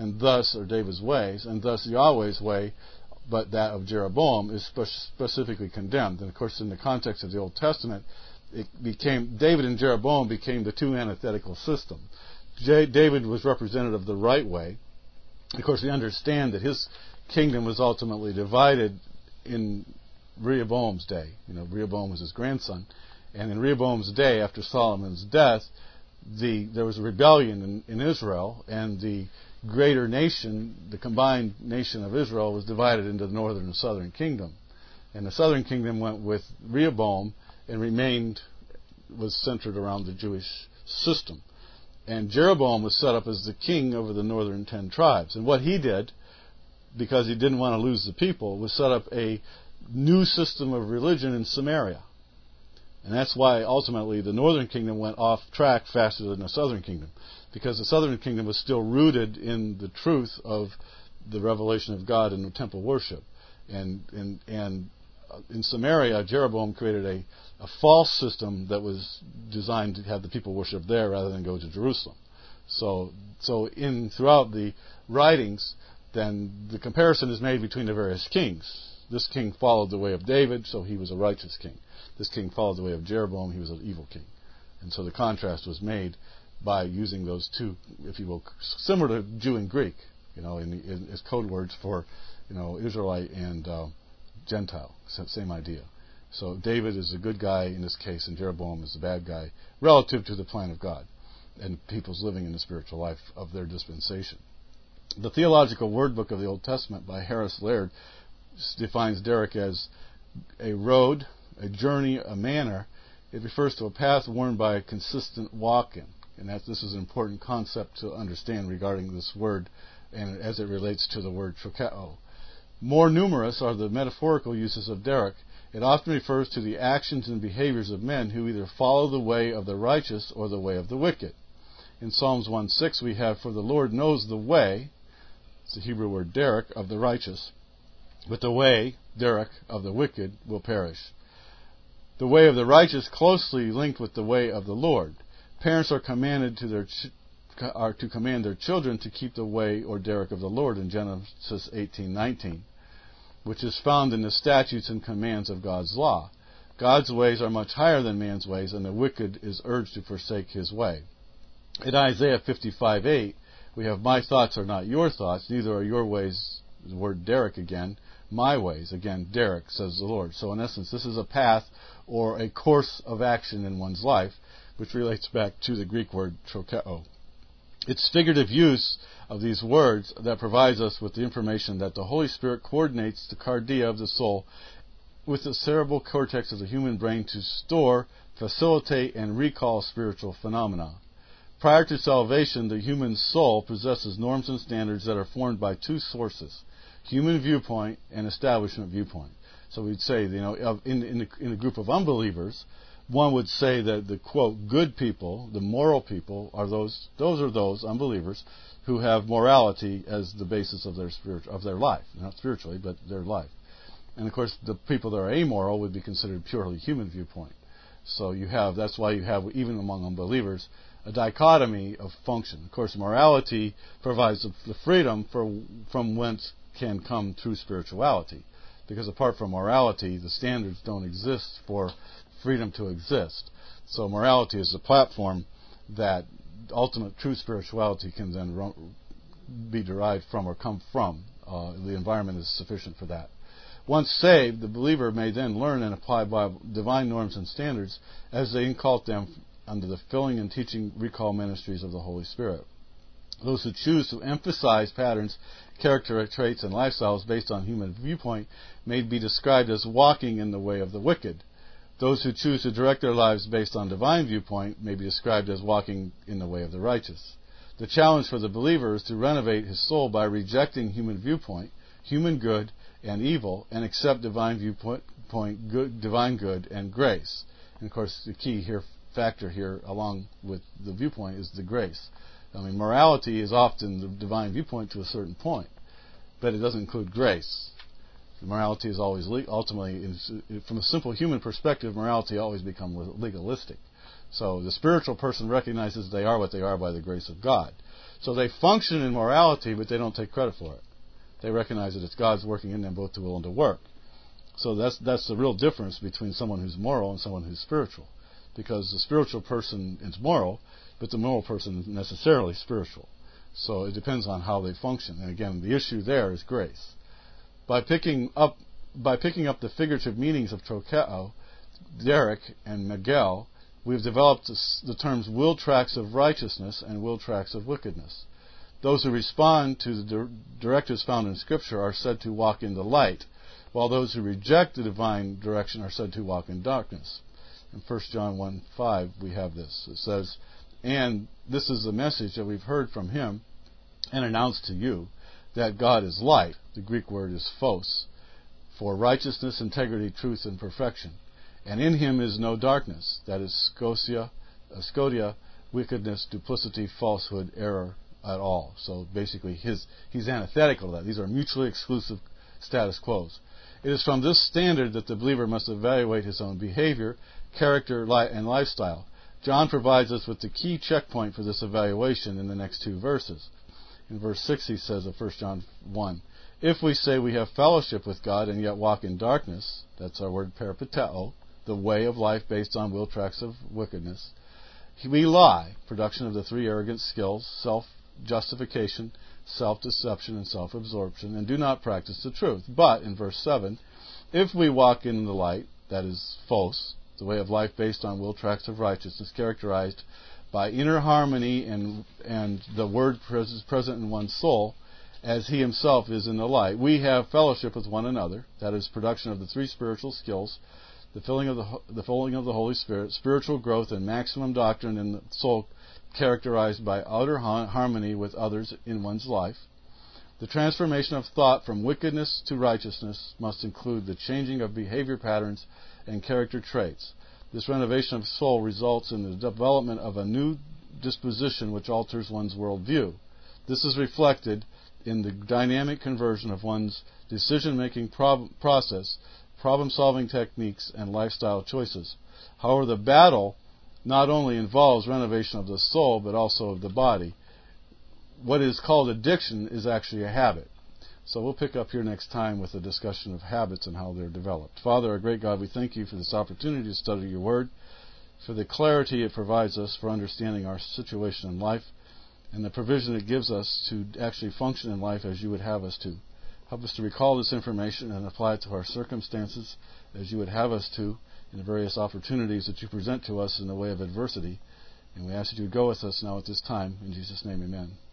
ways, and thus Yahweh's way, but that of Jeroboam, is specifically condemned. And of course, in the context of the Old Testament, David and Jeroboam became the two antithetical systems. David was representative of the right way. Of course, we understand that his kingdom was ultimately divided in Rehoboam's day. Rehoboam was his grandson. And in Rehoboam's day, after Solomon's death, there was a rebellion in Israel, and the greater nation, the combined nation of Israel, was divided into the northern and southern kingdom. And the southern kingdom went with Rehoboam and was centered around the Jewish system. And Jeroboam was set up as the king over the northern 10 tribes. And what he did, because he didn't want to lose the people, was set up a new system of religion in Samaria. And that's why ultimately the northern kingdom went off track faster than the southern kingdom, because the southern kingdom was still rooted in the truth of the revelation of God and the temple worship. And in Samaria, Jeroboam created a false system that was designed to have the people worship there rather than go to Jerusalem. So throughout the writings, then the comparison is made between the various kings. This king followed the way of David, so he was a righteous king. This king followed the way of Jeroboam, he was an evil king. And so the contrast was made by using those two, if you will, similar to Jew and Greek, as code words for, Israelite and Gentile. Same idea. So David is a good guy in this case, and Jeroboam is a bad guy relative to the plan of God and people's living in the spiritual life of their dispensation. The Theological Word Book of the Old Testament by Harris Laird defines Derek as a road, a journey, a manner. It refers to a path worn by a consistent walk in. And this is an important concept to understand regarding this word and as it relates to the word trokeo. More numerous are the metaphorical uses of Derek. It often refers to the actions and behaviors of men who either follow the way of the righteous or the way of the wicked. In Psalms 1:6 we have, "For the Lord knows the way," it's the Hebrew word Derek, "of the righteous, but the way, Derek, of the wicked will perish." The way of the righteous closely linked with the way of the Lord. Parents are commanded to command their children to keep the way or Derek of the Lord in Genesis 18:19, which is found in the statutes and commands of God's law. God's ways are much higher than man's ways, and the wicked is urged to forsake his way. In Isaiah 55:8, we have, "My thoughts are not your thoughts, neither are your ways," the word Derek again, "my ways," again, Derek, says the Lord. So in essence, this is a path or a course of action in one's life, which relates back to the Greek word trokeo. It's figurative use of these words that provides us with the information that the Holy Spirit coordinates the cardia of the soul with the cerebral cortex of the human brain to store, facilitate, and recall spiritual phenomena. Prior to salvation, the human soul possesses norms and standards that are formed by two sources: human viewpoint and establishment viewpoint. So we'd say, in a group of unbelievers, one would say that the, quote, good people, the moral people, are those unbelievers who have morality as the basis of their life. Not spiritually, but their life. And of course, the people that are amoral would be considered purely human viewpoint. So that's why you have, even among unbelievers, a dichotomy of function. Of course, morality provides the freedom from whence can come true spirituality. Because apart from morality, the standards don't exist for freedom to exist. So morality is the platform that ultimate true spirituality can then be derived from or come from. The environment is sufficient for that. Once saved, the believer may then learn and apply divine norms and standards as they incult them under the filling and teaching recall ministries of the Holy Spirit. Those who choose to emphasize patterns, character traits, and lifestyles based on human viewpoint may be described as walking in the way of the wicked. Those who choose to direct their lives based on divine viewpoint may be described as walking in the way of the righteous. The challenge for the believer is to renovate his soul by rejecting human viewpoint, human good and evil, and accept divine viewpoint, divine good and grace. And of course, the key factor here, along with the viewpoint, is the grace. Morality is often the divine viewpoint to a certain point, but it doesn't include grace. Morality is always ultimately, from a simple human perspective, morality always becomes legalistic. So the spiritual person recognizes they are what they are by the grace of God. So they function in morality, but they don't take credit for it. They recognize that it's God's working in them both to will and to work. So that's the real difference between someone who's moral and someone who's spiritual. Because the spiritual person is moral, but the moral person isn't necessarily spiritual. So it depends on how they function. And again, the issue there is grace. By picking up the figurative meanings of trokeo, Derek, and Miguel, we've developed the terms will tracks of righteousness and will tracks of wickedness. Those who respond to the directives found in Scripture are said to walk in the light, while those who reject the divine direction are said to walk in darkness. In 1 John 1:5 we have this. It says, "And this is the message that we've heard from him and announced to you, that God is light." The Greek word is phos, for righteousness, integrity, truth, and perfection. "And in him is no darkness," that is scodia, wickedness, duplicity, falsehood, error at all. So basically he's antithetical to that. These are mutually exclusive status quos. It is from this standard that the believer must evaluate his own behavior, character, and lifestyle. John provides us with the key checkpoint for this evaluation in the next two verses. In verse 6 he says of 1 John 1, "If we say we have fellowship with God and yet walk in darkness," that's our word peripateo, the way of life based on will tracks of wickedness, We lie, production of the three arrogant skills, self-justification, self-deception, and self-absorption, and do not practice the truth. But, in verse 7, if we walk in the light, that is, phos, the way of life based on will tracks of righteousness, characterized by inner harmony and the Word present in one's soul, as He Himself is in the light, we have fellowship with one another, that is, production of the three spiritual skills, the filling of the Holy Spirit, spiritual growth, and maximum doctrine in the soul, characterized by outer harmony with others in one's life. The transformation of thought from wickedness to righteousness must include the changing of behavior patterns and character traits. This renovation of soul results in the development of a new disposition which alters one's worldview. This is reflected in the dynamic conversion of one's decision-making process, problem-solving techniques, and lifestyle choices. However, the battle not only involves renovation of the soul, but also of the body. What is called addiction is actually a habit. So we'll pick up here next time with a discussion of habits and how they're developed. Father, our great God, we thank You for this opportunity to study Your Word, for the clarity it provides us for understanding our situation in life, and the provision it gives us to actually function in life as You would have us to. Help us to recall this information and apply it to our circumstances as You would have us to in the various opportunities that You present to us in the way of adversity. And we ask that You would go with us now at this time. In Jesus' name, amen.